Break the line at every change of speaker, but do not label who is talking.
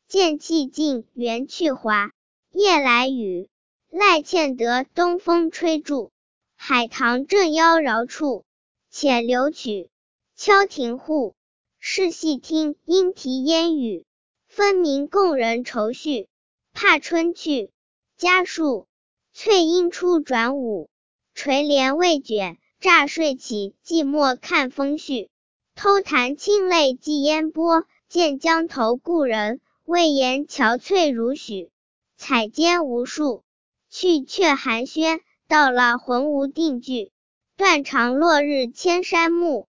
渐气尽，缘去华。夜来雨，赖欠得东风吹住。海棠正妖娆处，且留曲。敲庭户，试细听，莺啼烟语，分明共人愁绪。怕春去，家树翠阴初转午。垂帘未卷，乍睡起，寂寞看风絮。偷弹清泪寄烟波，见江头故人，未言憔悴如许。采间无数，去却寒暄，到了魂无定句。断肠落日千山暮，